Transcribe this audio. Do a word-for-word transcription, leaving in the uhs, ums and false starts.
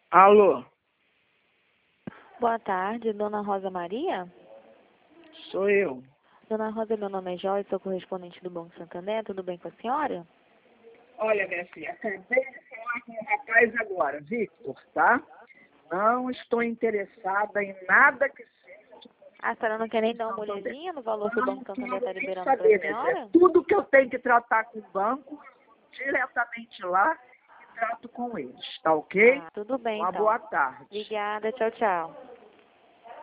Alô, Boa tarde, Dona Rosa Maria? sou eu. Dona Rosa, meu nome é Joyce, sou correspondente do Banco Santander, tudo bem com a senhora? Olha, minha filha, acabei de falar com o rapaz agora, Victor, tá? Não estou interessada em nada que seja. A senhora não quer nem dar uma Santander. olhadinha no valor que o Não Banco Santander quero está nem liberando para a saber, minha filha. senhora? Tudo que eu tenho que tratar com o banco, diretamente lá e trato com eles, tá ok? Ah, tudo bem Uma então. boa tarde. Obrigada, tchau, tchau.